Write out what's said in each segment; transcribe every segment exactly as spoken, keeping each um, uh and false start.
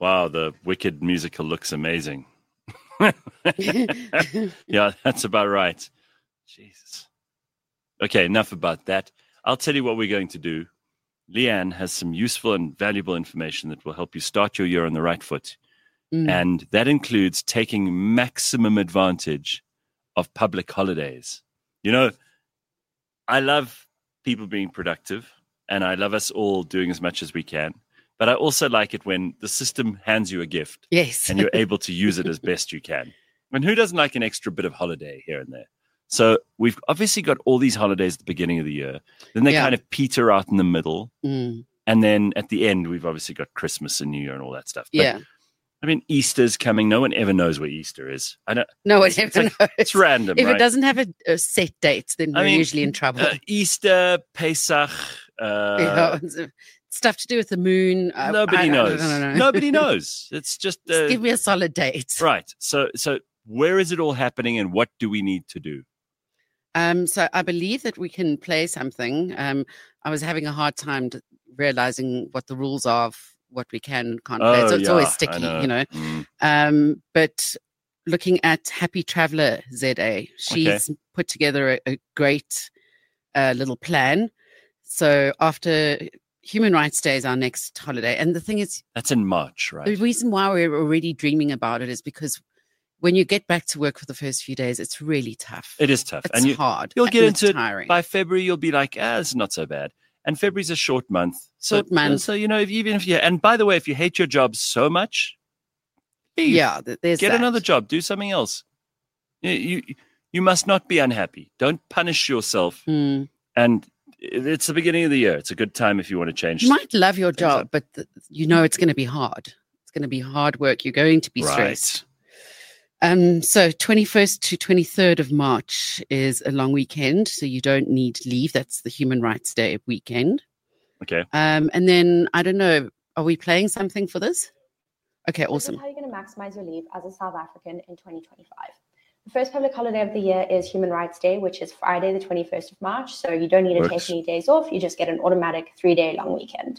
Wow, the Wicked musical looks amazing. Yeah, that's about right. Jesus. Okay, enough about that. I'll tell you what we're going to do. Leanne has some useful and valuable information that will help you start your year on the right foot. Mm. And that includes taking maximum advantage of public holidays. You know, I love people being productive, and I love us all doing as much as we can. But I also like it when the system hands you a gift. Yes. And you're able to use it as best you can. And who doesn't like an extra bit of holiday here and there? So we've obviously got all these holidays at the beginning of the year. Then they yeah. kind of peter out in the middle. Mm. And then at the end, we've obviously got Christmas and New Year and all that stuff. But, yeah. I mean, Easter's coming. No one ever knows where Easter is. I don't. No one ever like, knows. It's random, If right? it doesn't have a, a set date, then we're I mean, usually in trouble. Uh, Easter, Pesach. Uh, yeah, stuff to do with the moon. Nobody I, knows. I, I don't know. Nobody knows. It's just, uh, just give me a solid date. Right. So, so where is it all happening, and what do we need to do? Um, so I believe that we can play something. Um, I was having a hard time to realizing what the rules are of what we can and can't play. Oh, So it's yeah, always sticky, know. you know. Mm. Um, but looking at Happy Traveller Z A, she's okay. put together a, a great uh, little plan. So after Human Rights Day is our next holiday. And the thing is... That's in March, right? The reason why we're already dreaming about it is because when you get back to work for the first few days, it's really tough. It is tough. It's and you, hard. You'll get into tiring. it by February. You'll be like, ah, it's not so bad. And February's a short month. So, short month. So, you know, if, even if you, and by the way, if you hate your job so much, leave. Yeah, there's Get that. another job. Do something else. You, you, you must not be unhappy. Don't punish yourself. Mm. And it's the beginning of the year. It's a good time if you want to change. You might love your job, but the, you know it's going to be hard. It's going to be hard work. You're going to be stressed. Right. Um, so twenty-first to twenty-third of March is a long weekend, so you don't need leave. That's the Human Rights Day weekend. Okay. Um, and then, I don't know, are we playing something for this? Okay, awesome. This is how you're going to maximize your leave as a South African in twenty twenty-five. The first public holiday of the year is Human Rights Day, which is Friday, the twenty-first of March. So you don't need to Works. take any days off. You just get an automatic three-day long weekend.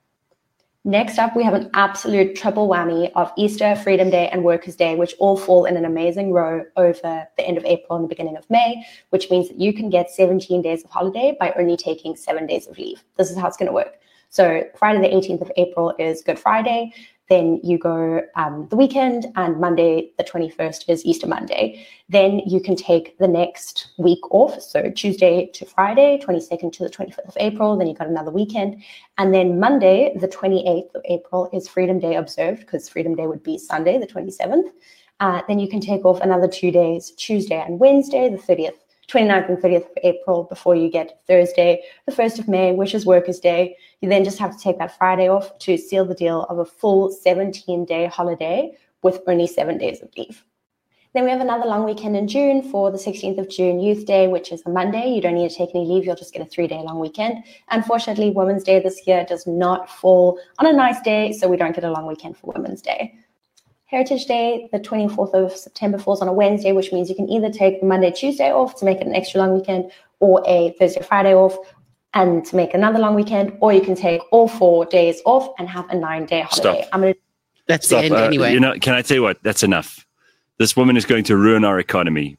Next up, we have an absolute triple whammy of Easter, Freedom Day, and Workers' Day, which all fall in an amazing row over the end of April and the beginning of May, which means that you can get seventeen days of holiday by only taking seven days of leave. This is how it's going to work. So Friday, the eighteenth of April is Good Friday. Then you go um, the weekend, and Monday, the twenty-first, is Easter Monday. Then you can take the next week off. So Tuesday to Friday, twenty-second to the twenty-fifth of April. Then you've got another weekend. And then Monday, the twenty-eighth of April, is Freedom Day observed, because Freedom Day would be Sunday, the twenty-seventh. Uh, then you can take off another two days, Tuesday and Wednesday, the thirtieth. twenty-ninth and thirtieth of April, before you get Thursday, the first of May, which is Workers' Day. You then just have to take that Friday off to seal the deal of a full seventeen-day holiday with only seven days of leave. Then we have another long weekend in June for the sixteenth of June, Youth Day, which is a Monday. You don't need to take any leave. You'll just get a three-day long weekend. Unfortunately, Women's Day this year does not fall on a nice day, so we don't get a long weekend for Women's Day. Heritage Day, the twenty-fourth of September, falls on a Wednesday, which means you can either take the Monday, Tuesday off to make it an extra long weekend, or a Thursday, Friday off and to make another long weekend, or you can take all four days off and have a nine-day holiday. Stop. I'm gonna That's Stop. the end Uh, anyway. You know, can I tell you what? That's enough. This woman is going to ruin our economy.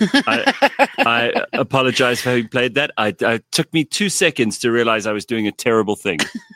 I, I apologize for having played that. I, I took me two seconds to realize I was doing a terrible thing.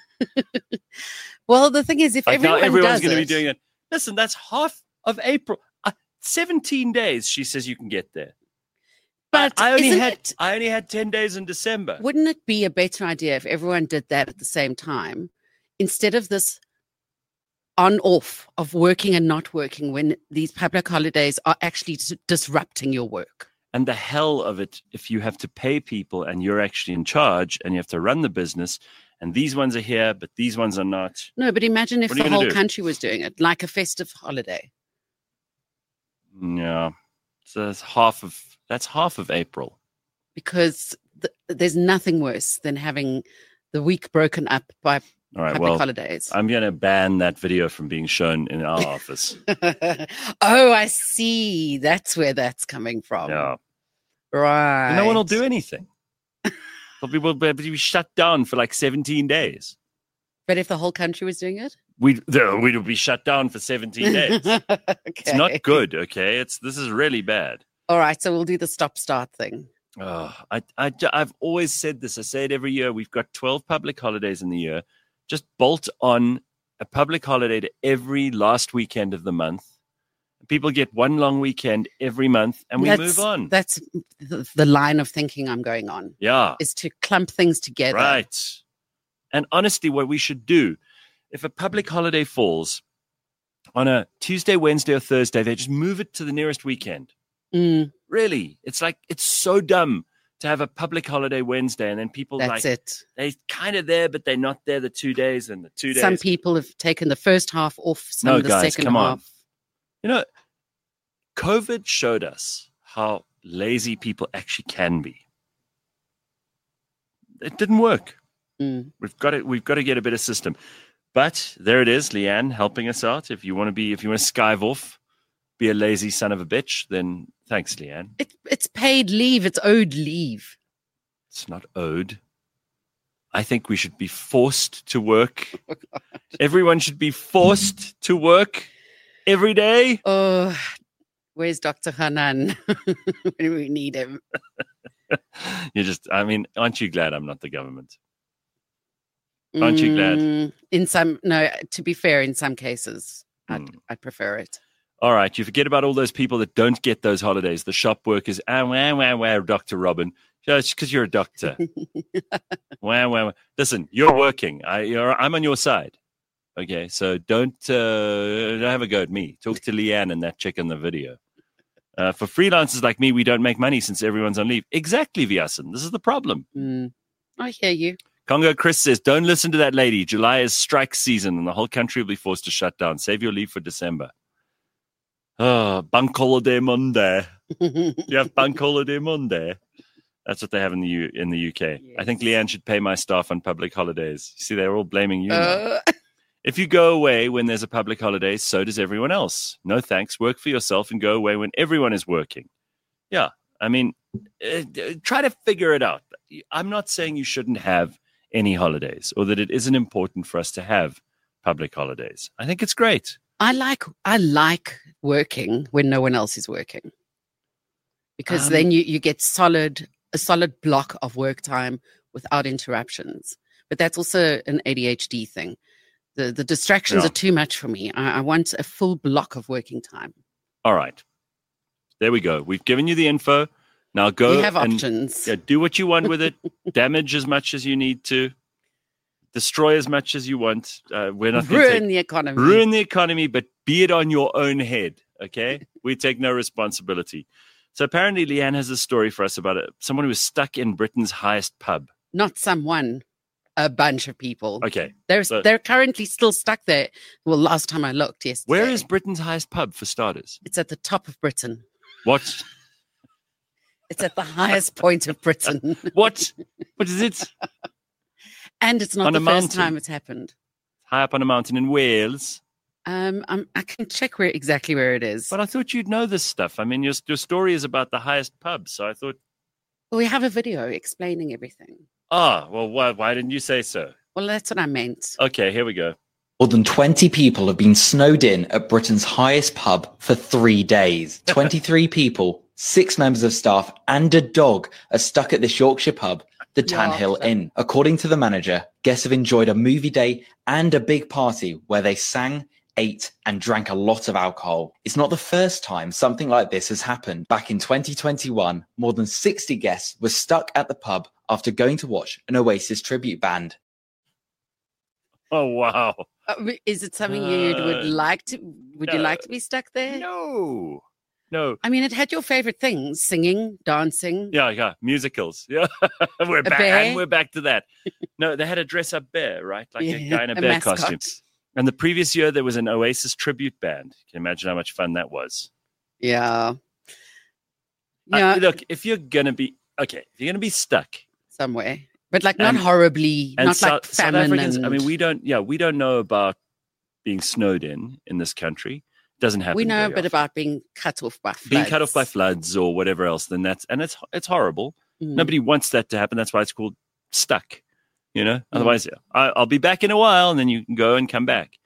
Well, the thing is, if like everyone now everyone's does going to it, be doing it. Listen, that's half of April. Uh, seventeen days, she says you can get there. But I, I only isn't had it, I only had ten days in December. wouldn't it be a better idea if everyone did that at the same time, instead of this on-off of working and not working when these public holidays are actually dis- disrupting your work? And the hell of it if you have to pay people and you're actually in charge and you have to run the business and these ones are here, but these ones are not. No, but imagine if What are the you gonna whole do? country was doing it, like a festive holiday. Yeah. So that's half of that's half of April. Because th- there's nothing worse than having the week broken up by All right, public well, holidays. I'm going to ban that video from being shown in our office. Oh, I see. That's where that's coming from. Yeah. Right. And no one will do anything. But we will be able to be shut down for like seventeen days. But if the whole country was doing it? we'd, we'd be shut down for seventeen days. Okay. It's not good, okay? It's This is really bad. All right, so we'll do the stop-start thing. Oh, I, I, I've always said this. I say it every year. We've got twelve public holidays in the year. Just bolt on a public holiday to every last weekend of the month. People get one long weekend every month, and we that's, move on. That's the, the line of thinking I'm going on. Yeah. Is to clump things together. Right. And honestly, what we should do, if a public holiday falls on a Tuesday, Wednesday, or Thursday, they just move it to the nearest weekend. Mm. Really. It's like, it's so dumb to have a public holiday Wednesday, and then people That's like, it. they're kind of there, but they're not there the two days and the two days. Some people have taken the first half off, some no, of the guys, second come half. On. You know, COVID showed us how lazy people actually can be. It didn't work. Mm. We've got to, we've got to get a better system. But there it is, Leanne helping us out. If you want to be, if you want to skive off, be a lazy son of a bitch, then thanks, Leanne. It, it's paid leave. It's owed leave. It's not owed. I think we should be forced to work. Everyone should be forced to work every day. Oh, where's Doctor Hanan when we need him? You just, I mean, aren't you glad I'm not the government? Aren't you glad? Mm, in some, no, to be fair, in some cases, I'd, Mm. I'd prefer it. All right, you forget about all those people that don't get those holidays. The shop workers, ah, wah, wah, wah, Doctor Robin. Just because you're a doctor. wah, wah, wah. Listen, you're working. I, you're, I'm on your side. Okay, so don't, uh, don't have a go at me. Talk to Leanne and that chick in the video. Uh, for freelancers like me, we don't make money since everyone's on leave. Exactly, Vyasan. This is the problem. Mm. I hear you. Congo Chris says, don't listen to that lady. July is strike season and the whole country will be forced to shut down. Save your leave for December. Oh, bank holiday Monday. You have bank holiday Monday. That's what they have in the U- in the U K. Yes. I think Leanne should pay my staff on public holidays. You see, they're all blaming you uh... now. If you go away when there's a public holiday, so does everyone else. No thanks. Work for yourself and go away when everyone is working. Yeah, I mean, uh, try to figure it out. I'm not saying you shouldn't have any holidays or that it isn't important for us to have public holidays. I think it's great. I like I like working when no one else is working, because um, then you, you get solid a solid block of work time without interruptions. But that's also an A D H D thing. The the distractions yeah. are too much for me. I, I want a full block of working time. All right. There we go. We've given you the info. Now go you have and options. Yeah, do what you want with it. Damage as much as you need to. Destroy as much as you want. Uh, we're not ruin take, the economy. Ruin the economy, but be it on your own head. Okay, we take no responsibility. So apparently, Leanne has a story for us about it. Someone who was stuck in Britain's highest pub. Not someone, a bunch of people. Okay, they're so, they're currently still stuck there. Well, last time I looked, yesterday. Where is Britain's highest pub for starters? It's at the top of Britain. What? It's at the highest point of Britain. What? What is it? And it's not on the a first mountain. time it's happened. High up on a mountain in Wales. Um, I'm, I can check where exactly where it is. But I thought you'd know this stuff. I mean, your your story is about the highest pub, so I thought. Well, we have a video explaining everything. Ah, well, why why didn't you say so? Well, that's what I meant. Okay, here we go. More than twenty people have been snowed in at Britain's highest pub for three days. twenty-three people, six members of staff, and a dog are stuck at this Yorkshire pub, the Tanhill Yorkshire. Inn. According to the manager, guests have enjoyed a movie day and a big party where they sang, ate, and drank a lot of alcohol. It's not the first time something like this has happened. Back in twenty twenty-one, more than sixty guests were stuck at the pub after going to watch an Oasis tribute band. Oh, wow. Uh, is it something you would Uh, like to? Would you no. like to be stuck there? No. No. I mean, it had your favorite things: singing, dancing. Yeah, yeah, musicals. Yeah, we're back. bear? And we're back to that. No, they had a dress-up bear, right? Like a Yeah, guy in a a bear mascot. costume. And the previous year, there was an Oasis tribute band. Can you imagine how much fun that was? Yeah. Uh, Yeah, look, if you're gonna be okay, if you're gonna be stuck, somewhere, but like not and- horribly, and not South, like South famine. Africans, and I mean, we don't. Yeah, we don't know about being snowed in in this country. It doesn't happen. we know a very bit often. about being cut off by floods. being cut off by floods or whatever else. Then that's and it's it's horrible. Mm. Nobody wants that to happen. That's why it's called stuck. You know. Otherwise, I, I'll be back in a while, and then you can go and come back.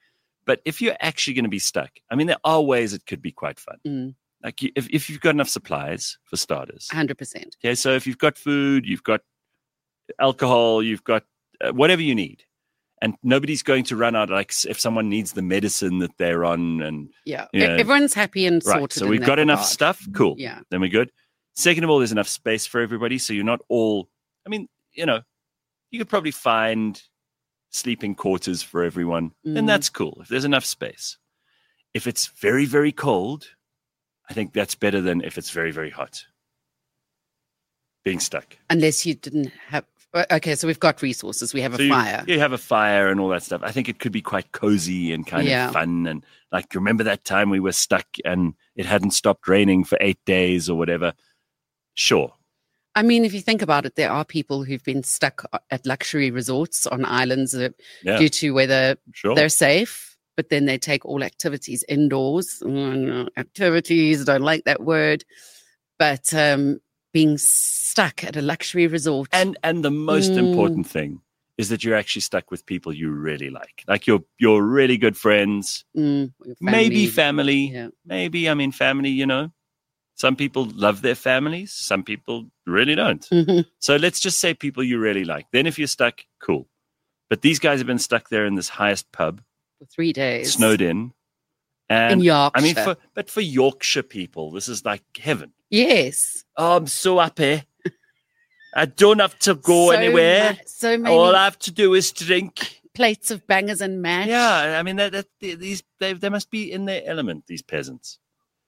But if you're actually going to be stuck, I mean, there are ways it could be quite fun. Mm. Like you, if, if you've got enough supplies, for starters. one hundred percent. Okay, so if you've got food, you've got alcohol, you've got uh, whatever you need. And nobody's going to run out, like if someone needs the medicine that they're on. And Yeah, you know, everyone's happy and sorted. right, so in we've that got enough regard. stuff. Cool. Yeah. Then we're good. Second of all, there's enough space for everybody. So you're not all, I mean, you know, you could probably find sleeping quarters for everyone. Mm. And that's cool if there's enough space. If it's very, very cold, I think that's better than if it's very, very hot. Being stuck. Unless you didn't have. Okay, so we've got resources. We have So a you, fire. You have a fire and all that stuff. I think it could be quite cozy and kind Yeah. of fun. And like, remember that time we were stuck and it hadn't stopped raining for eight days or whatever? Sure. I mean, if you think about it, there are people who've been stuck at luxury resorts on islands uh, Yeah. due to whether Sure. they're safe, but then they take all activities indoors. Mm, activities, don't like that word. But um, being stuck at a luxury resort. And and the most Mm. important thing is that you're actually stuck with people you really like. Like you're you're really good friends, mm, your maybe family. family. Yeah. Maybe, I mean, family, you know. Some people love their families. Some people really don't. Mhm. So let's just say people you really like. Then if you're stuck, cool. But these guys have been stuck there in this highest pub, For three days. snowed in. In And Yorkshire. I mean, for, but for Yorkshire people, this is like heaven. yes. Oh, I'm so happy. I don't have to go So anywhere. mu- so many All I have to do is drink. plates of bangers and mash. Yeah, I mean, that, that, these they, they must be in their element, these peasants.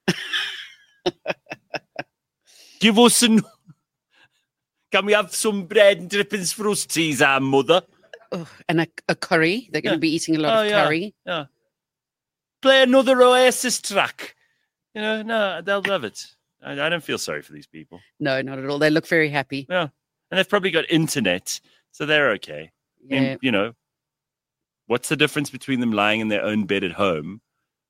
Give us an... Can we have some bread and drippings for us, please, our mother? Oh, and a, a curry. They're going Yeah. to be eating a lot Oh, of yeah. curry. Yeah. Play another Oasis track. You know, no, they'll love it. I, I don't feel sorry for these people. No, not at all. They look very happy. Yeah. And they've probably got internet, so they're okay. I Yeah. mean, you know, what's the difference between them lying in their own bed at home,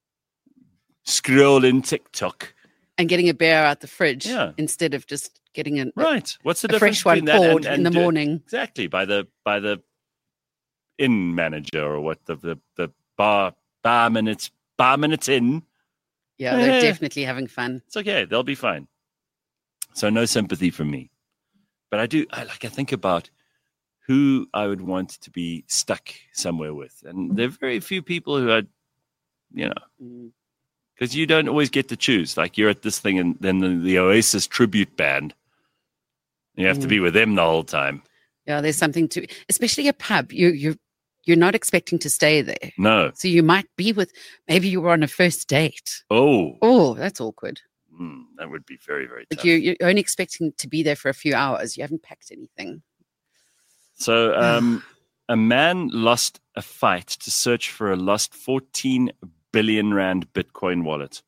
scrolling TikTok? And getting a beer out the fridge Yeah. instead of just getting an, Right. What's the a difference fresh one between that poured and, in the and, uh, morning. Exactly, by the by the inn manager or what the the, the bar barman it's barman it's in. Yeah, they're Eh. definitely having fun. It's okay. They'll be fine. So no sympathy from me. But I do I like I think about who I would want to be stuck somewhere with. And there are very few people who are, you know, Mm. because you don't always get to choose. Like you're at this thing and then the, the Oasis tribute band. You have to Mm. be with them the whole time. Yeah, there's something to, especially a pub. You you you're not expecting to stay there, No. so you might be with. Maybe you were on a first date. Oh, Oh, that's awkward. mm, that would be very, very But tough. you you're only expecting to be there for a few hours. You haven't packed anything. So, um, a man lost a fight to search for a lost fourteen billion rand Bitcoin wallet.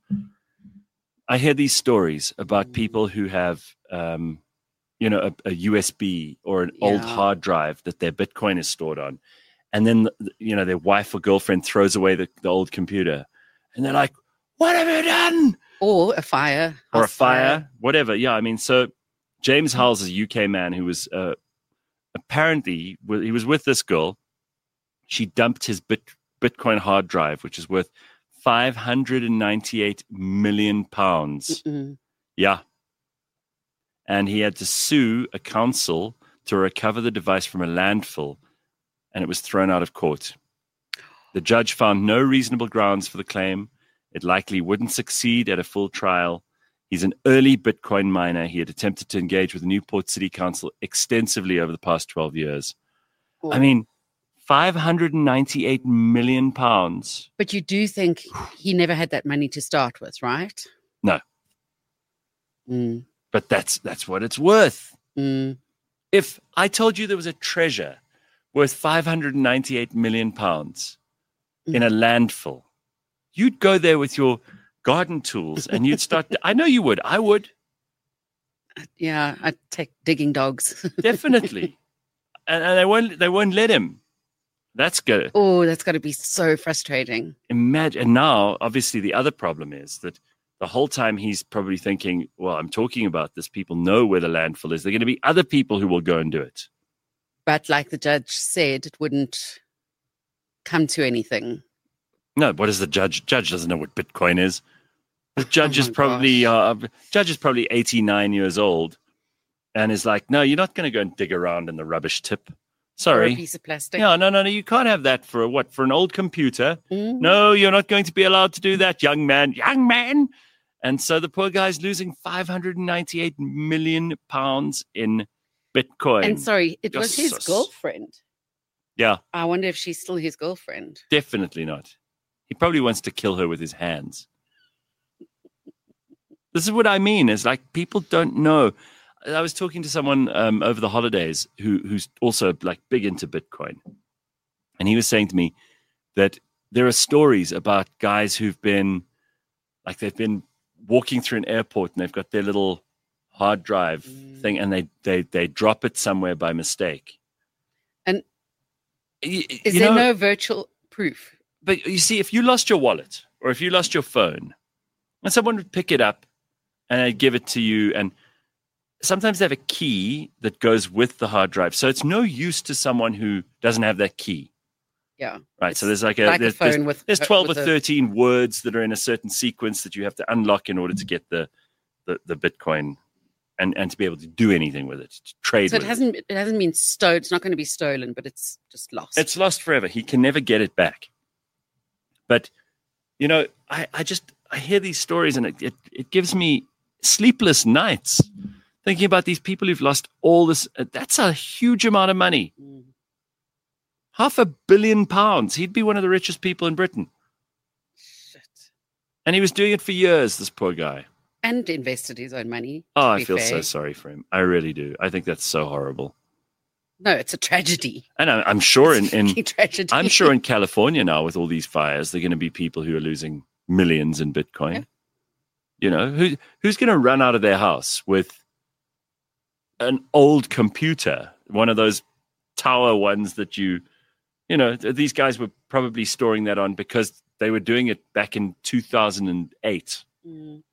I hear these stories about people who have, um, you know, a, a U S B or an old Yeah. hard drive that their Bitcoin is stored on. And then, you know, their wife or girlfriend throws away the, the old computer. And they're like, what have you done? Or a fire. Or a house fire, whatever. Yeah, I mean, so James Hulls is a U K man who was uh, apparently, well, he was with this girl. She dumped his bit, Bitcoin hard drive, which is worth five hundred ninety-eight million pounds. Mm-mm. Yeah. And he had to sue a council to recover the device from a landfill, and it was thrown out of court. The judge found no reasonable grounds for the claim. It likely wouldn't succeed at a full trial. He's an early Bitcoin miner. He had attempted to engage with the Newport City Council extensively over the past twelve years. I mean, five hundred ninety-eight million pounds. But you do think he never had that money to start with, right? No. Mm, But that's that's what it's worth. mm. If I told you there was a treasure worth five hundred ninety-eight million pounds in a landfill, you'd go there with your garden tools and you'd start. I know you would. I would. Yeah, I'd take digging dogs. Definitely. and, and they won't they won't let him. That's good. Oh, that's got to be so frustrating. Imagine. And now, obviously, the other problem is that the whole time he's probably thinking, well, I'm talking about this. People know where the landfill is. There are going to be other people who will go and do it. But like the judge said, it wouldn't come to anything No, what is the judge? Judge doesn't know what Bitcoin is. The judge Oh is my probably uh, judge is probably eighty-nine years old, and is like, no, you're not going to go and dig around in the rubbish tip. Or Sorry. a piece of plastic. Yeah, no, no, no. You can't have that for a, what? For an old computer? Mm. No, you're not going to be allowed to do that, young man. Young man. And so the poor guy's losing five hundred ninety-eight million pounds in Bitcoin. And sorry, it was his Jesus. girlfriend. Yeah, I wonder if she's still his girlfriend. definitely not. He probably wants to kill her with his hands. This is what I mean. Is like people don't know. I was talking to someone um, over the holidays who who's also like big into Bitcoin, and he was saying to me that there are stories about guys who've been like they've been walking through an airport and they've got their little hard drive Mm. thing, and they they they drop it somewhere by mistake. And Y- Is you there know, no virtual proof? But you see, if you lost your wallet or if you lost your phone, and someone would pick it up and they'd give it to you, and sometimes they have a key that goes with the hard drive, so it's no use to someone who doesn't have that key. Yeah. Right. It's so there's like a like a there's, phone there's, with- there's twelve with or a- thirteen words that are in a certain sequence that you have to unlock in order to get the the, the Bitcoin and, and to be able to do anything with it, to trade So it with hasn't it hasn't been stolen. It's not going to be stolen, but it's just lost. It's lost forever. He can never get it back. But, you know, I, I just, I hear these stories and it, it, it gives me sleepless nights thinking about these people who've lost all this. uh, That's a huge amount of money. Mm. Half a billion pounds. He'd be one of the richest people in Britain. Shit. And he was doing it for years, this poor guy. And invested his own money. Oh, to I be feel so fair. sorry for him. I really do. I think that's so horrible. No, it's a tragedy. And I, I'm sure in, It's a in fucking tragedy. I'm sure in California now with all these fires, there are going to be people who are losing millions in Bitcoin. Yeah. You know, who who's going to run out of their house with an old computer, one of those tower ones that you, you know, th- these guys were probably storing that on because they were doing it back in two thousand eight. Mm.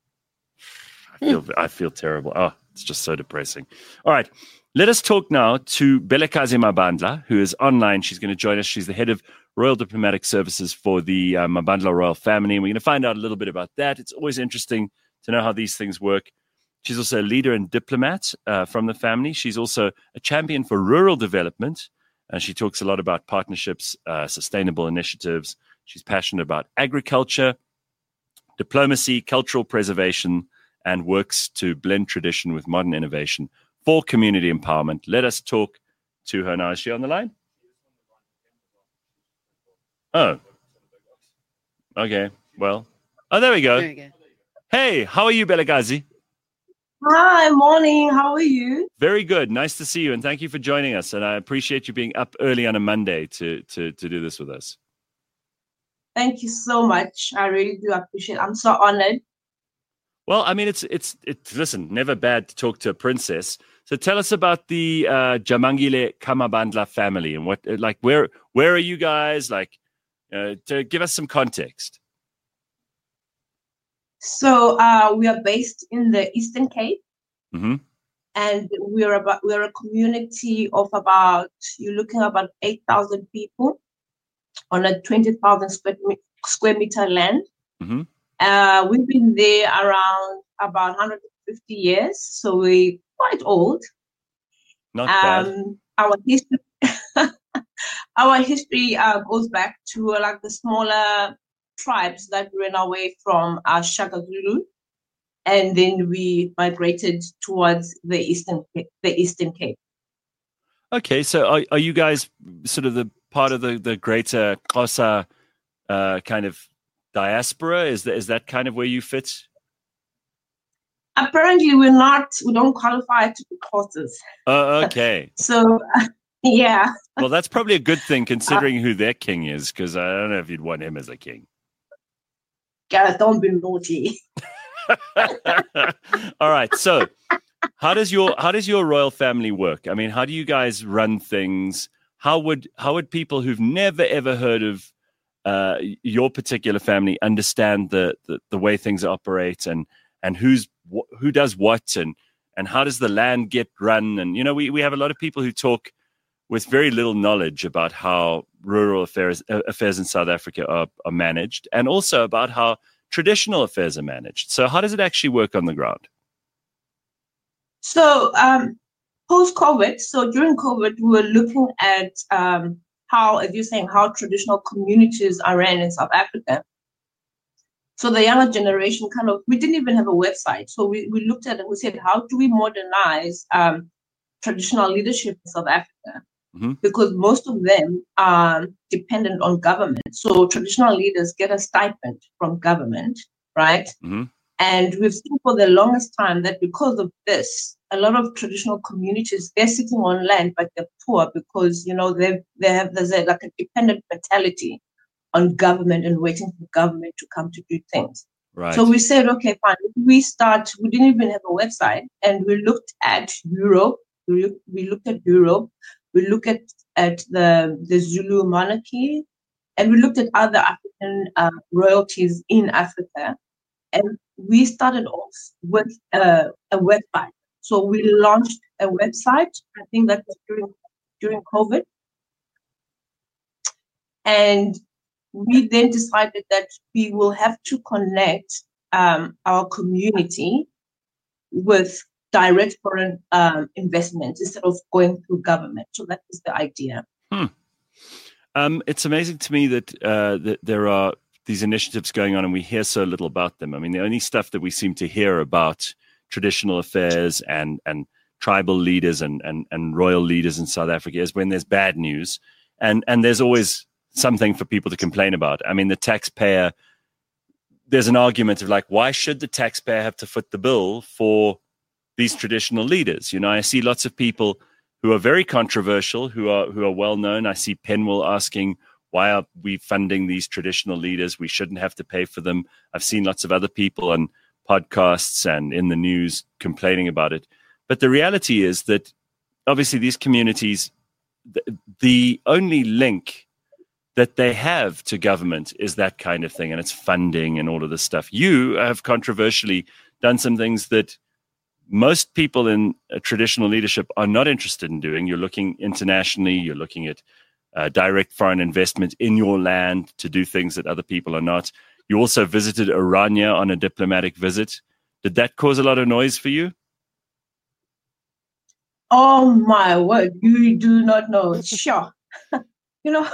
I feel I feel terrible. Oh, it's just so depressing. All right. Let us talk now to Belekazi Mabandla, who is online. She's going to join us. She's the head of Royal Diplomatic Services for the uh, Mabandla royal family. And we're going to find out a little bit about that. It's always interesting to know how these things work. She's also a leader and diplomat uh, from the family. She's also a champion for rural development. And she talks a lot about partnerships, uh, sustainable initiatives. She's passionate about agriculture, diplomacy, cultural preservation, and works to blend tradition with modern innovation for community empowerment. Let us talk to her now. Is she on the line? Oh. Okay. Well. Oh, there we go. There we go. Hey, how are you, Belekazi? Hi, morning. How are you? Very good. Nice to see you, and thank you for joining us. And I appreciate you being up early on a Monday to to to do this with us. Thank you so much. I really do appreciate it. I'm so honored. Well, I mean, it's it's it's listen, never bad to talk to a princess. So tell us about the uh, Jamangile Kamabandla family and what, like, where where are you guys? Like, uh, to give us some context. So uh, we are based in the Eastern Cape, Mm-hmm. and we're about we're a community of about you're looking at about eight thousand people on a twenty thousand square, me- square meter land. Mm-hmm. Uh, we've been there around about one hundred fifty years, so we're quite old. Not bad. Um, our history, our history uh, goes back to uh, like the smaller tribes that ran away from uh, Shaka Zulu, and then we migrated towards the eastern the Eastern Cape. Okay, so are are you guys sort of the part of the the greater Xhosa uh, kind of diaspora? Is that is that kind of where you fit? Apparently, we're not. We don't qualify to be Xhosas. Oh, okay. So, yeah. Well, that's probably a good thing considering who their king is, because I don't know if you'd want him as a king. Guys, don't be naughty. All right. So, how does your how does your royal family work? I mean, how do you guys run things? How would how would people who've never ever heard of uh, your particular family understand the, the the way things operate and and who's wh- who does what and and how does the land get run? And you know, we we have a lot of people who talk with very little knowledge about how rural affairs uh, affairs in South Africa are, are managed, and also about how traditional affairs are managed. So how does it actually work on the ground? So um, post-COVID, so during COVID, we were looking at um, how, as you're saying, how traditional communities are ran in South Africa. So the younger generation kind of, we didn't even have a website. So we, we looked at it and we said, how do we modernize um, traditional leadership in South Africa? Mm-hmm. Because most of them are dependent on government. So traditional leaders get a stipend from government, right? Mm-hmm. And we've seen for the longest time that because of this, a lot of traditional communities, they're sitting on land, but they're poor because, you know, they they have there's a, like a dependent mentality on government and waiting for government to come to do things. Right. So we said, okay, fine. We start, we didn't even have a website, and we looked at Europe. We, look, we looked at Europe. We looked at, at the, the Zulu monarchy, and we looked at other African uh, royalties in Africa. And we started off with uh, a website. So we launched a website. I think that was during during COVID. And we then decided that we will have to connect um, our community with direct foreign um, investments instead of going through government. So that is the idea. Hmm. Um, it's amazing to me that uh, that there are these initiatives going on and we hear so little about them. I mean, the only stuff that we seem to hear about traditional affairs and and tribal leaders and and and royal leaders in South Africa is when there's bad news, and and there's always something for people to complain about. I mean, the taxpayer, there's an argument of like, why should the taxpayer have to foot the bill for these traditional leaders? You know, I see lots of people who are very controversial, who are who are well known. I see Penwell asking, why are we funding these traditional leaders? We shouldn't have to pay for them. I've seen lots of other people on podcasts and in the news complaining about it. But the reality is that obviously these communities, the, the only link that they have to government is that kind of thing, and it's funding and all of this stuff. You have controversially done some things that most people in uh, traditional leadership are not interested in doing. You're looking internationally, you're looking at uh, direct foreign investment in your land to do things that other people are not. You also visited Orania on a diplomatic visit. Did that cause a lot of noise for you? Oh my word, you do not know. Sure. You know,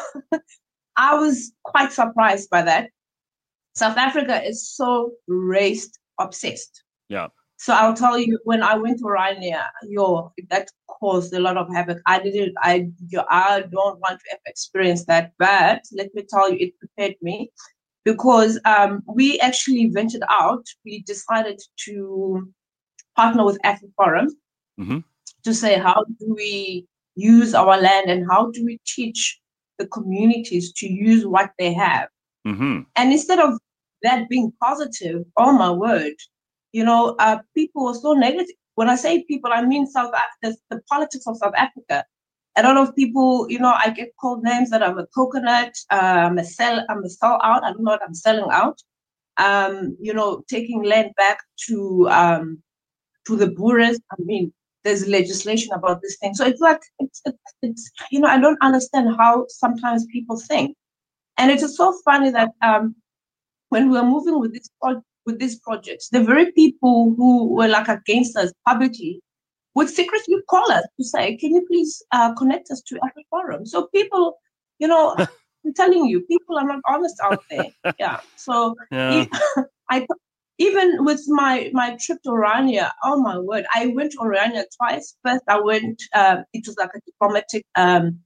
I was quite surprised by that. South Africa is so race obsessed. Yeah. So I'll tell you, when I went to Orania, yo, that caused a lot of havoc. I didn't, I, yo, I don't want to ever experience that, but let me tell you, it prepared me because um, we actually ventured out. We decided to partner with AfriForum mm-hmm. to say, how do we use our land and how do we teach the communities to use what they have? Mm-hmm. And instead of that being positive, oh my word, you know, uh, people were so negative. When I say people, I mean South Africa, the politics of South Africa. A lot of people, you know, I get called names that I'm a coconut, uh, I'm a sell, I'm a sell out. I don't know what I'm selling out. Um, you know, taking land back to um, to the Boers. I mean, there's legislation about this thing. So it's like, it's, it's, it's, you know, I don't understand how sometimes people think. And it is so funny that um, when we were moving with this project, with these projects, the very people who were like against us publicly would secretly call us to say, can you please uh, connect us to AfriForum? So people, you know, I'm telling you, people are not honest out there. Yeah. So yeah. I, even with my, my trip to Orania, oh my word, I went to Orania twice. First, I went, uh, it was like a diplomatic um,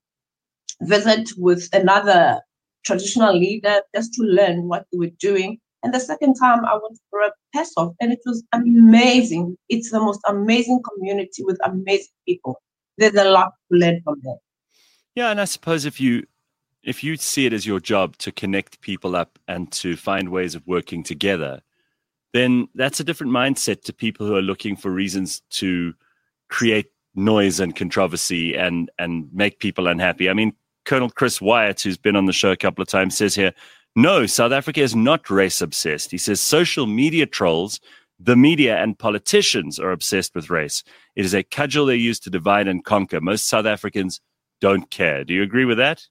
visit with another traditional leader just to learn what they were doing. And the second time I went for a PESOF, and it was amazing. It's the most amazing community with amazing people. There's a lot to learn from there. Yeah, and I suppose if you if you see it as your job to connect people up and to find ways of working together, then that's a different mindset to people who are looking for reasons to create noise and controversy and and make people unhappy. I mean, Colonel Chris Wyatt, who's been on the show a couple of times, says here, no, South Africa is not race obsessed. He says social media trolls, the media and politicians are obsessed with race. It is a cudgel they use to divide and conquer. Most South Africans don't care. Do you agree with that?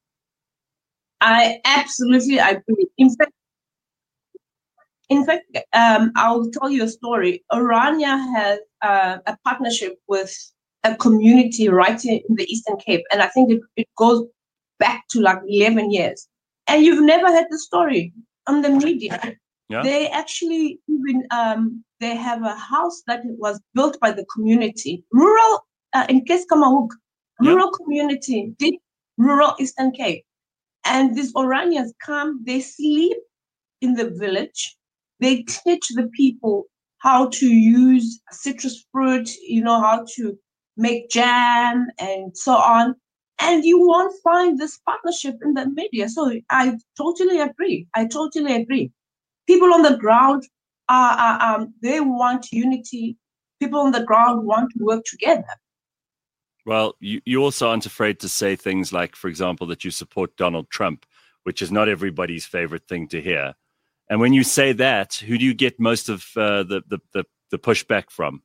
I absolutely agree. In fact, in fact, um, I'll tell you a story. Orania has uh, a partnership with a community right in the Eastern Cape, and I think it, it goes back to like eleven years. And you've never heard the story on the media. Yeah. They actually even um, they have a house that was built by the community, rural uh, in Keskamahuk, rural yeah. community, deep rural Eastern Cape. And these Oranians come, they sleep in the village. They teach the people how to use citrus fruit, you know, how to make jam and so on. And you won't find this partnership in the media. So I totally agree. I totally agree. People on the ground, are, are, um, they want unity. People on the ground want to work together. Well, you, you also aren't afraid to say things like, for example, that you support Donald Trump, which is not everybody's favorite thing to hear. And when you say that, who do you get most of uh, the, the, the, the pushback from?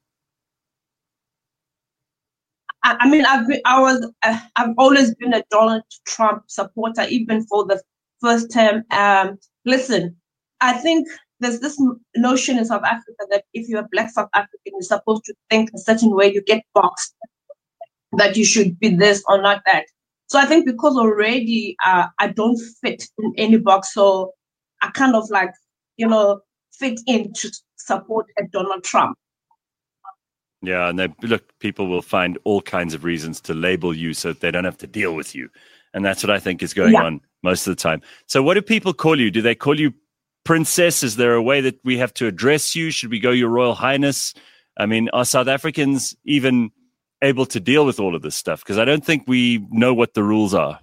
I, I mean, I've been, I was, uh, I've always been a Donald Trump supporter, even for the first term. Um, listen, I think there's this notion in South Africa that if you're a Black South African, you're supposed to think a certain way, you get boxed, that you should be this or not that. So I think because already uh, I don't fit in any box, so I kind of like, you know, fit in to support a Donald Trump. Yeah, and they, look, people will find all kinds of reasons to label you so that they don't have to deal with you. And that's what I think is going yeah. on most of the time. So what do people call you? Do they call you Princess? Is there a way that we have to address you? Should we go Your Royal Highness? I mean, are South Africans even able to deal with all of this stuff? Because I don't think we know what the rules are.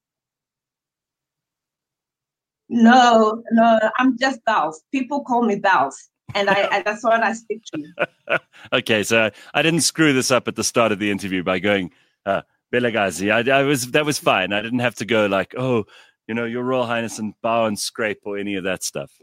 No, no, I'm just Bells. People call me Bells, and I, I that's what I stick to. Okay, so I didn't screw this up at the start of the interview by going uh, Belagazi. I, I was that was fine. I didn't have to go like, oh, you know, Your Royal Highness and bow and scrape or any of that stuff.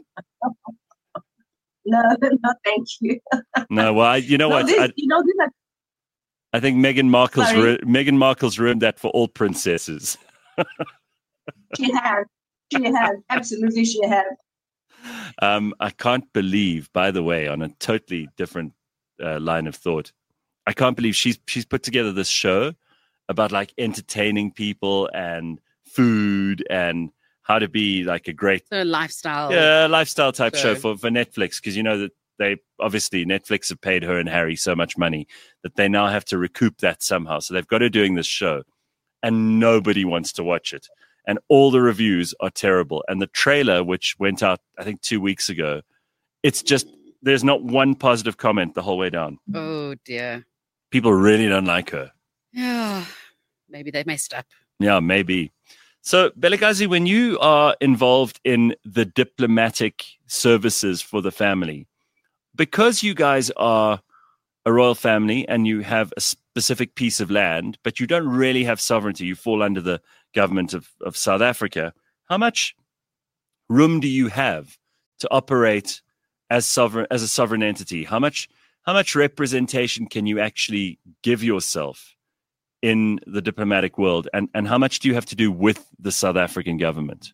No, no, thank you. No, well, I, you know no, what? This, I, you know, this are... I think Meghan Markle's ru- Meghan Markle's ruined that for all princesses. She has. She has. Absolutely, she has. Um, I can't believe, by the way, on a totally different uh, line of thought, I can't believe she's she's put together this show about like entertaining people and food and how to be like a great so lifestyle, yeah, lifestyle type show, show for, for Netflix, because you know that they obviously Netflix have paid her and Harry so much money that they now have to recoup that somehow. So they've got her doing this show, and nobody wants to watch it. And all the reviews are terrible. And the trailer, which went out, I think, two weeks ago, it's just, there's not one positive comment the whole way down. Oh, dear. People really don't like her. Yeah, maybe they messed up. Yeah, maybe. So, Belagazi, when you are involved in the diplomatic services for the family, because you guys are a royal family and you have a specific piece of land, but you don't really have sovereignty, you fall under the government of, of South Africa, how much room do you have to operate as sovereign as a sovereign entity? How much how much representation can you actually give yourself in the diplomatic world, and, and how much do you have to do with the South African government?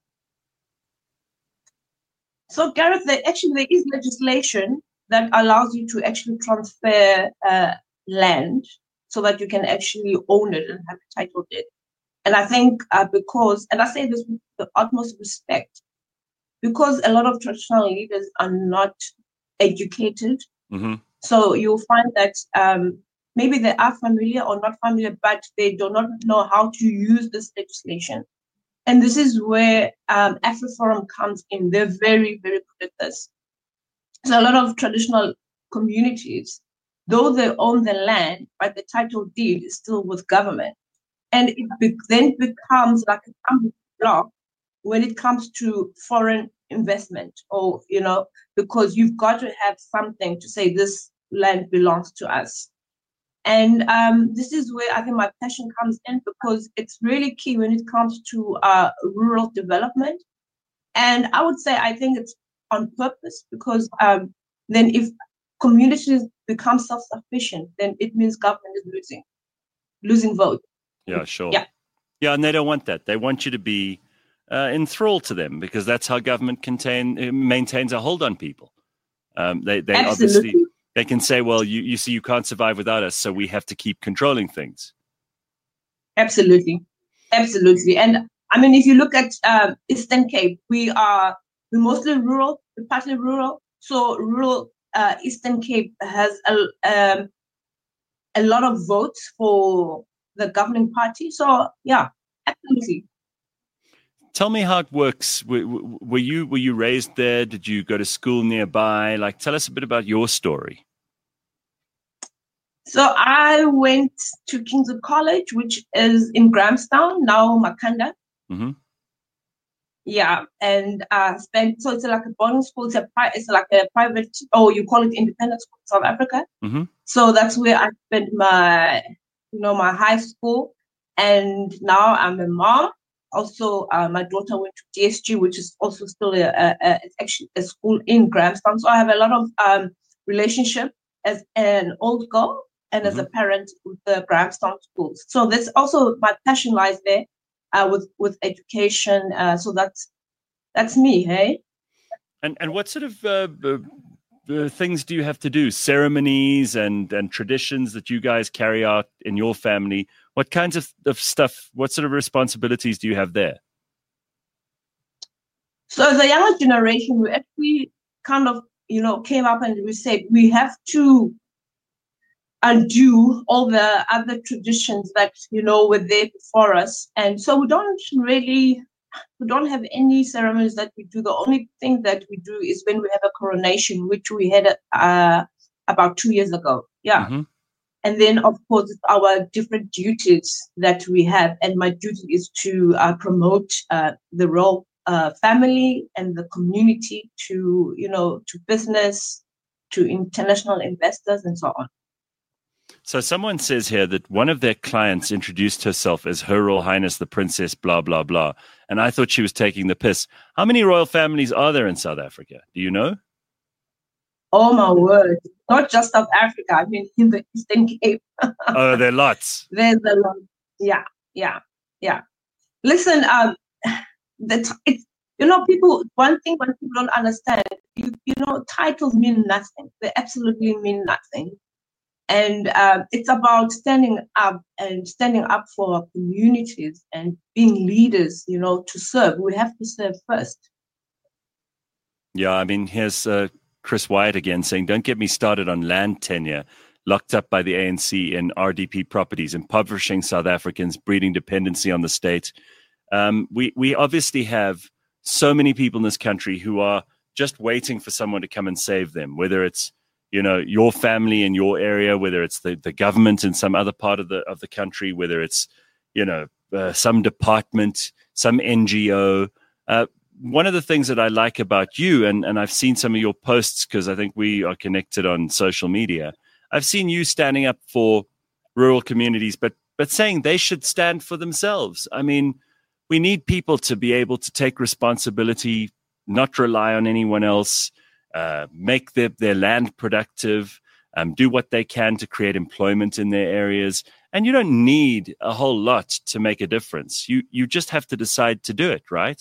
So, Gareth, there actually there is legislation that allows you to actually transfer uh, land so that you can actually own it and have a title deed. And I think uh, because, and I say this with the utmost respect, because a lot of traditional leaders are not educated. Mm-hmm. So you'll find that um, maybe they are familiar or not familiar, but they do not know how to use this legislation. And this is where um, AfriForum comes in. They're very, very good at this. So a lot of traditional communities, though they own the land, but the title deed is still with government. And it be- then becomes like a stumbling block when it comes to foreign investment, or, you know, because you've got to have something to say this land belongs to us. And um, this is where I think my passion comes in, because it's really key when it comes to uh, rural development. And I would say I think it's on purpose, because um, then if communities become self-sufficient, then it means government is losing, losing vote. Yeah, sure. Yeah. Yeah, and they don't want that. They want you to be uh, enthralled to them because that's how government contain, maintains a hold on people. Um, they they Absolutely. obviously, they can say, well, you, you see, you can't survive without us, so we have to keep controlling things. Absolutely. Absolutely. And I mean, if you look at um, Eastern Cape, we are we're mostly rural, we're partly rural. So rural uh, Eastern Cape has a, um, a lot of votes for the governing party. So yeah, absolutely. Tell me how it works. Were, were you were you raised there? Did you go to school nearby? Like, tell us a bit about your story. So I went to Kingswood College, which is in Grahamstown, now Makanda. Mm-hmm. Yeah, and uh, spent so it's like a boarding school. It's a pri- it's like a private, or you call it independent school in South Africa. Mm-hmm. So that's where I spent my, you know, my high school, and now I'm a mom. Also, uh, my daughter went to D S G, which is also still a, a, a it's actually a school in Grahamstown. So I have a lot of um, relationship as an old girl and mm-hmm. as a parent with the Grahamstown schools. So that's also my passion lies there. Uh, with with education, uh, so that's that's me, hey. And and what sort of uh, uh, things do you have to do? Ceremonies and and traditions that you guys carry out in your family. What kinds of, of stuff? What sort of responsibilities do you have there? So as a younger generation, we actually kind of you know came up and we said we have to undo all the other traditions that you know were there before us, and so we don't really we don't have any ceremonies that we do. The only thing that we do is when we have a coronation, which we had uh, about two years ago. Yeah, mm-hmm. And then of course our different duties that we have, and my duty is to uh, promote uh, the royal uh, family and the community to you know to business, to international investors, and so on. So someone says here that one of their clients introduced herself as Her Royal Highness the Princess blah, blah, blah. And I thought she was taking the piss. How many royal families are there in South Africa? Do you know? Oh, my word. Not just South Africa. I mean, in the Eastern Cape. Oh, there are lots. There's a lot. Yeah, yeah, yeah. Listen, um, the t- it's, you know, people, one thing when people don't understand, you, you know, titles mean nothing. They absolutely mean nothing. And um, it's about standing up and standing up for our communities and being leaders, you know, to serve. We have to serve first. Yeah, I mean, here's uh, Chris Wyatt again saying, don't get me started on land tenure, locked up by the A N C in R D P properties, impoverishing South Africans, breeding dependency on the state. Um, we, we obviously have so many people in this country who are just waiting for someone to come and save them, whether it's you know, your family in your area, whether it's the, the government in some other part of the of the country, whether it's, you know, uh, some department, some N G O. Uh, one of the things that I like about you, and, and I've seen some of your posts because I think we are connected on social media. I've seen you standing up for rural communities, but but saying they should stand for themselves. I mean, we need people to be able to take responsibility, not rely on anyone else. Uh, make their, their land productive, um, do what they can to create employment in their areas. And you don't need a whole lot to make a difference. You you just have to decide to do it, right?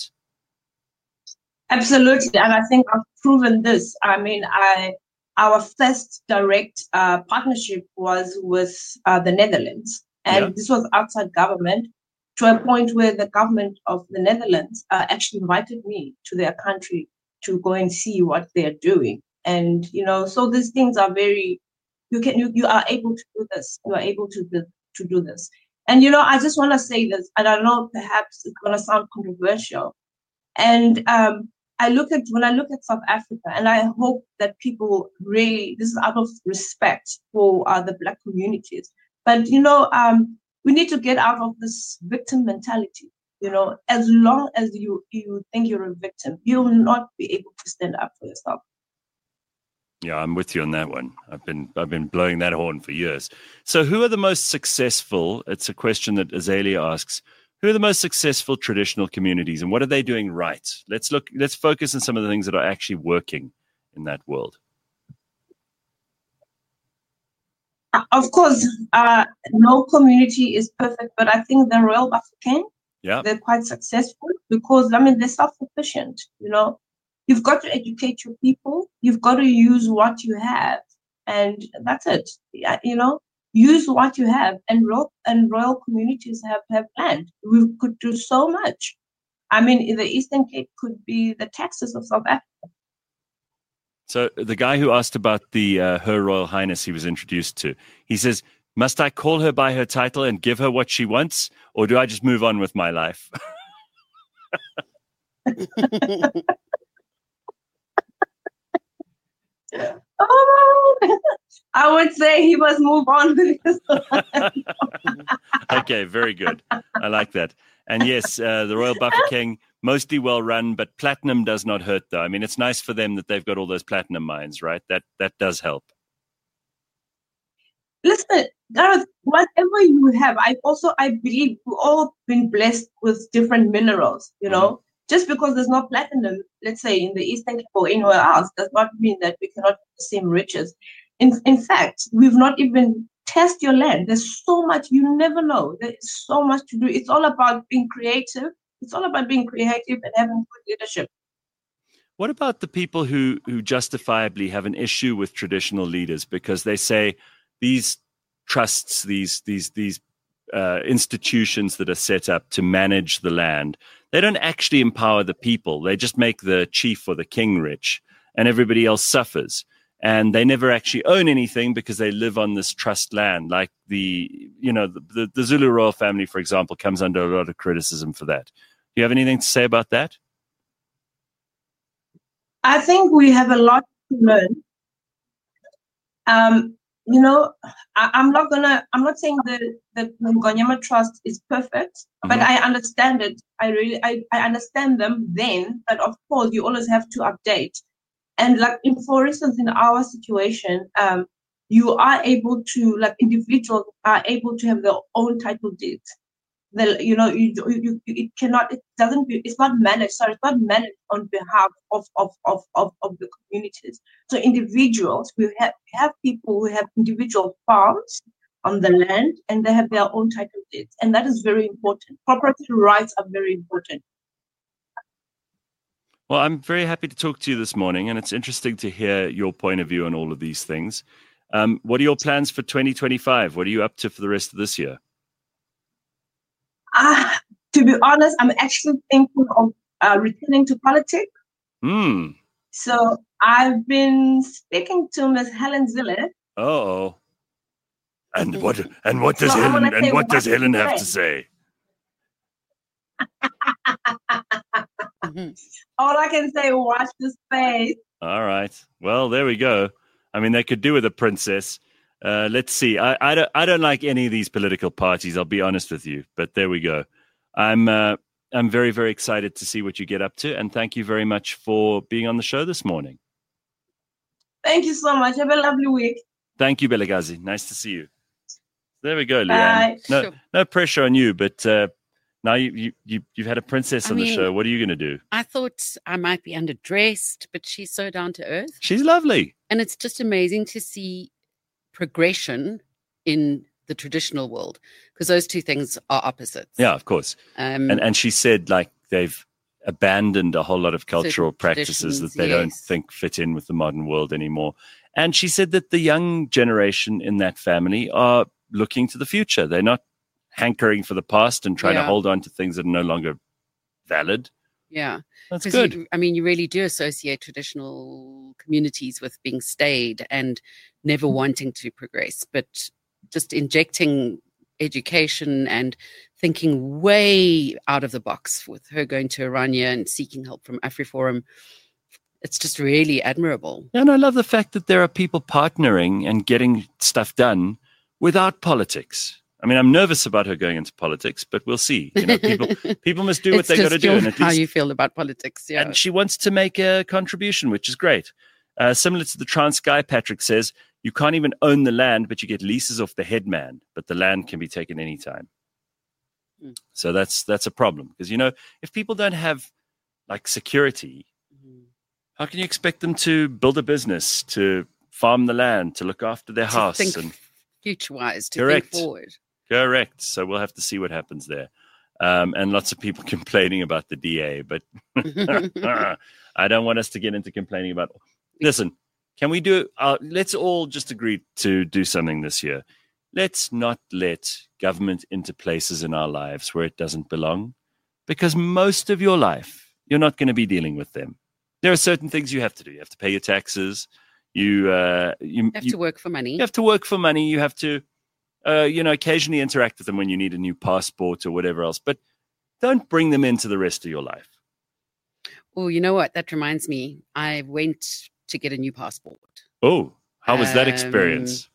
Absolutely. And I think I've proven this. I mean, I our first direct uh, partnership was with uh, the Netherlands. And yeah. This was outside government to a point where the government of the Netherlands uh, actually invited me to their country to go and see what they're doing. And, you know, so these things are very, you can, you, you are able to do this. You are able to do, to do this. And, you know, I just want to say this, and I know perhaps it's going to sound controversial. And um, I look at, when I look at South Africa, and I hope that people really, this is out of respect for uh, the Black communities. But, you know, um, we need to get out of this victim mentality. You know, as long as you, you think you're a victim, you will not be able to stand up for yourself. Yeah, I'm with you on that one. I've been I've been blowing that horn for years. So who are the most successful? It's a question that Azalea asks. Who are the most successful traditional communities and what are they doing right? Let's look, let's focus on some of the things that are actually working in that world. Uh, of course, uh, no community is perfect, but I think the Royal Bafokeng, Yeah. they're quite successful because, I mean, they're self-sufficient, you know. You've got to educate your people. You've got to use what you have, and that's it. Yeah, you know, use what you have, and royal and royal communities have have land. We could do so much. I mean, in the Eastern Cape could be the Texas of South Africa. So the guy who asked about the uh, Her Royal Highness he was introduced to, he says, must I call her by her title and give her what she wants, or do I just move on with my life? Oh, I would say he must move on with his life. Okay, very good. I like that. And yes, uh, the Royal Bafokeng, mostly well run, but platinum does not hurt, though. I mean, it's nice for them that they've got all those platinum mines, right? That that does help. Listen, Gareth, whatever you have, I also I believe we've all been blessed with different minerals. You know, mm-hmm. Just because there's no platinum, let's say in the Eastern Cape or anywhere else, does not mean that we cannot have the same riches. In in fact, we've not even test your land. There's so much, you never know. There's so much to do. It's all about being creative. It's all about being creative and having good leadership. What about the people who who justifiably have an issue with traditional leaders because they say these trusts, these these these uh, institutions that are set up to manage the land, they don't actually empower the people. They just make the chief or the king rich, and everybody else suffers. And they never actually own anything because they live on this trust land. Like the, you know, the, the Zulu royal family, for example, comes under a lot of criticism for that. Do you have anything to say about that? I think we have a lot to learn. Um, you know, I, I'm not gonna, I'm not saying the, the Ngonyama Trust is perfect, mm-hmm. but I understand it. I really, I, I understand them then, but of course you always have to update. And like, in, for instance, in our situation, um, you are able to, like, individuals are able to have their own title deeds. The, you know, you, you, it cannot, it doesn't, be, it's not managed. Sorry, it's not managed on behalf of of of of, of the communities. So individuals, we have we have people who have individual farms on the land, and they have their own title deeds, and that is very important. Property rights are very important. Well, I'm very happy to talk to you this morning, and it's interesting to hear your point of view on all of these things. Um, what are your plans for twenty twenty-five? What are you up to for the rest of this year? Uh, to be honest, I'm actually thinking of uh, returning to politics. Mm. So I've been speaking to Miss Helen Zille. Oh, and what and what does so Helen and what does Helen have to say? All I can say, watch the space. All right. Well, there we go. I mean, they could do with a princess. Uh, let's see. I, I don't. I don't like any of these political parties. I'll be honest with you. But there we go. I'm. Uh, I'm very, very excited to see what you get up to, and thank you very much for being on the show this morning. Thank you so much. Have a lovely week. Thank you, Belegazi. Nice to see you. There we go, Leanne. No, sure. no pressure on you, but uh, now you you you you've had a princess on I mean, the show. What are you going to do? I thought I might be underdressed, but she's so down to earth. She's lovely, and it's just amazing to see progression in the traditional world, because those two things are opposites. Yeah, of course. Um, and and she said like they've abandoned a whole lot of cultural practices that they yes. don't think fit in with the modern world anymore. And she said that the young generation in that family are looking to the future. They're not hankering for the past and trying yeah. to hold on to things that are no longer valid. Yeah. That's good. You, I mean, you really do associate traditional communities with being staid and never wanting to progress, but just injecting education and thinking way out of the box with her going to Orania and seeking help from AfriForum. It's just really admirable. And I love the fact that there are people partnering and getting stuff done without politics. I mean, I'm nervous about her going into politics, but we'll see. You know, people people must do what they got to do. And at least, how you feel about politics, yeah. And she wants to make a contribution, which is great. Uh, similar to the Transkei, Patrick says, you can't even own the land, but you get leases off the headman, but the land can be taken anytime. Mm. So that's that's a problem. Because, you know, if people don't have, like, security, mm. how can you expect them to build a business, to farm the land, to look after their to house? Think and future-wise, to Correct. think forward. Correct. So we'll have to see what happens there. Um, and lots of people complaining about the D A, but I don't want us to get into complaining about. Listen, can we do? Uh, let's all just agree to do something this year. Let's not let government into places in our lives where it doesn't belong, because most of your life you're not going to be dealing with them. There are certain things you have to do. You have to pay your taxes. You uh, you, You have you, to work for money. you have to work for money. You have to. Uh, you know, occasionally interact with them when you need a new passport or whatever else, but don't bring them into the rest of your life. Oh, you know what? That reminds me. I went to get a new passport Oh, how was that Um, experience?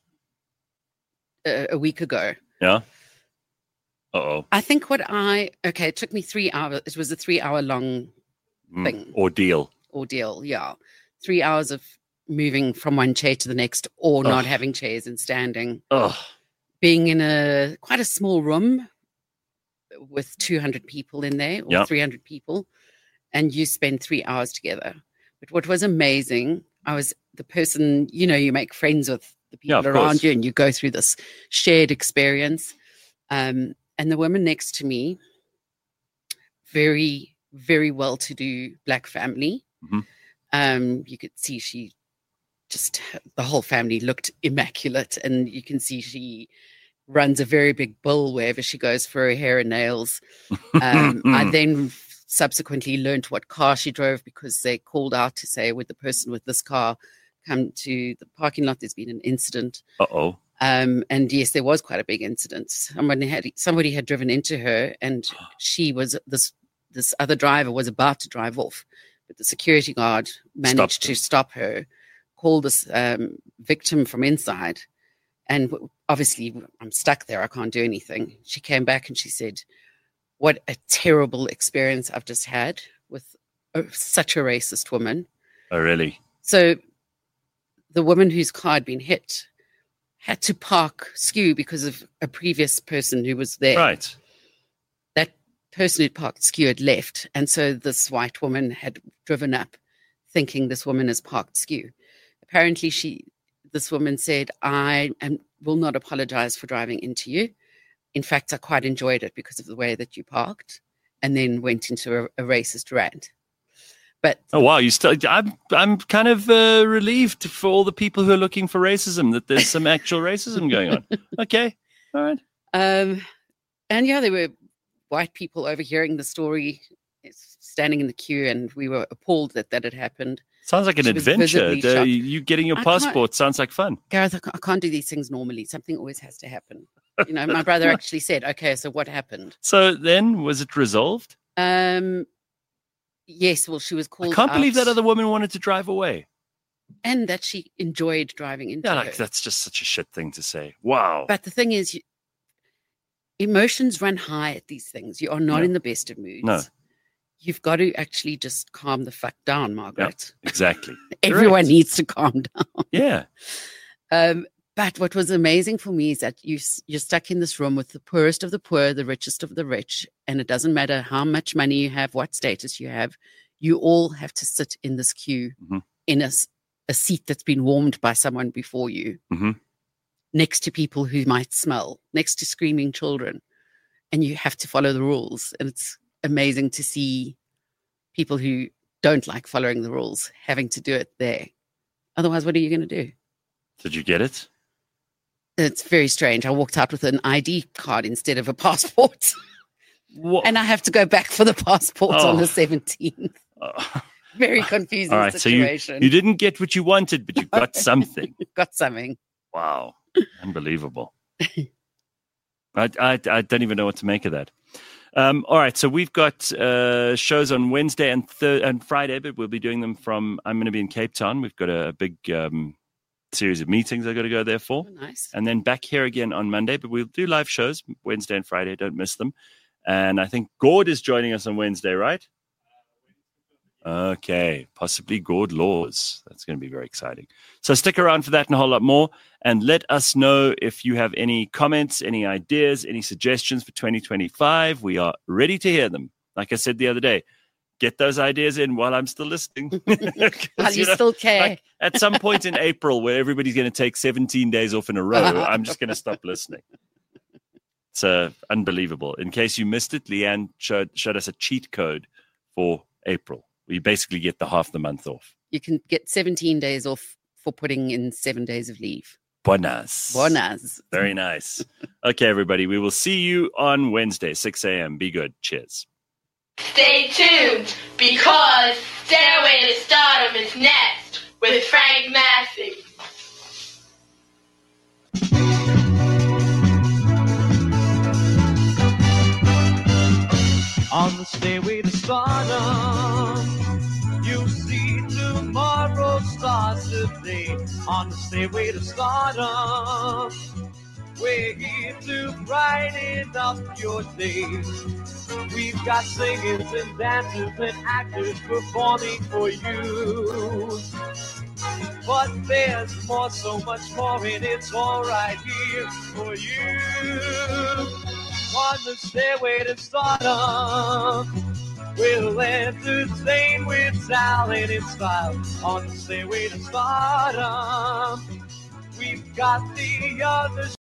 a, a week ago. Yeah. Uh-oh. I think what I, okay, it took me three hours. It was a three hour long Mm. thing. Ordeal. ordeal. Yeah. Three hours of moving from one chair to the next or not Ugh. having chairs and standing. Oh, Being in a quite a small room with two hundred people in there or Yep. three hundred people, and you spend three hours together. But what was amazing, I was the person, you know, you make friends with the people Yeah, of around course. you and you go through this shared experience. Um, and the woman next to me, very, very well-to-do Black family. Mhm. Um, you could see she just, the whole family looked immaculate, and you can see she runs a very big bill wherever she goes for her hair and nails. Um, I then subsequently learned what car she drove, because they called out to say, would the person with this car come to the parking lot? There's been an incident. uh-oh. Um, and yes, there was quite a big incident. Somebody had somebody had driven into her, and she was this this other driver was about to drive off, but the security guard managed Stopped to him. stop her, call this um, victim from inside, and w- obviously I'm stuck there. I can't do anything. She came back and she said, "What a terrible experience I've just had with a, such a racist woman." Oh, really? So the woman whose car had been hit had to park skew because of a previous person who was there. Right. That person who parked skew had left. And so this white woman had driven up thinking this woman is parked skew. Apparently she, this woman said, I am, will not apologize for driving into you. In fact, I quite enjoyed it because of the way that you parked, and then went into a, a racist rant. But Oh, wow. You still, I'm, I'm kind of uh, relieved for all the people who are looking for racism that there's some actual racism going on. Okay. All right. Um, and yeah, there were white people overhearing the story, standing in the queue, and we were appalled that that had happened. Sounds like an She was adventure. visibly The- shocked. you getting your I can't- passport sounds like fun. Gareth, I ca- I can't do these things normally. Something always has to happen. You know, my brother actually said, okay, so what happened? So then, was it resolved? Um, yes, well, she was I called can't believe out, that other woman wanted to drive away. and that she enjoyed driving into Yeah, her. like that's just such a shit thing to say. Wow. But the thing is, you, emotions run high at these things. You are not Yeah. in the best of moods. No. You've got to actually just calm the fuck down, Margaret. Exactly. Everyone Correct. needs to calm down. Yeah. Um, but what was amazing for me is that you, s- you're stuck in this room with the poorest of the poor, the richest of the rich, and it doesn't matter how much money you have, what status you have, you all have to sit in this queue Mhm. in a, s- a seat that's been warmed by someone before you, Mhm. next to people who might smell, next to screaming children, and you have to follow the rules. And it's amazing to see people who don't like following the rules having to do it there. Otherwise, what are you going to do? Did you get it? It's very strange. I walked out with an I D card instead of a passport, What? and I have to go back for the passport on Oh. the seventeenth. Uh, Very confusing all right. So you, situation. you didn't get what you wanted, but you got something. got something. Wow. Unbelievable. I, I, I don't even know what to make of that. Um, all right. So we've got uh, shows on Wednesday and, th- and Friday, but we'll be doing them from, I'm going to be in Cape Town. We've got a, a big um, series of meetings I've got to go there for. Oh, nice. And then back here again on Monday, but we'll do live shows Wednesday and Friday. Don't miss them. And I think Gord is joining us on Wednesday, right? Okay, possibly Gord Laws. That's going to be very exciting. So stick around for that and a whole lot more. And let us know if you have any comments, any ideas, any suggestions for twenty twenty-five. We are ready to hear them. Like I said the other day, get those ideas in while I'm still listening. While you, you know, still care. like at some point in April, where everybody's going to take seventeen days off in a row, I'm just going to stop listening. It's uh, unbelievable. In case you missed it, Leanne showed, showed us a cheat code for April. You basically get the half the month off. You can get seventeen days off for putting in seven days of leave. Buenas. Buenas. Very nice. Okay, everybody. We will see you on Wednesday, six a.m. Be good. Cheers. Stay tuned, because Stairway to Stardom is next with Frank Massey. On the Stairway to Stardom, you'll see tomorrow starts today. On the Stairway to Stardom, we're here to brighten up your day. We've got singers and dancers and actors performing for you. But there's more, so much more, and it's all right here for you. On the Stairway to Stardom, we'll entertain with talent and style. On the Stairway to Stardom, we've got the other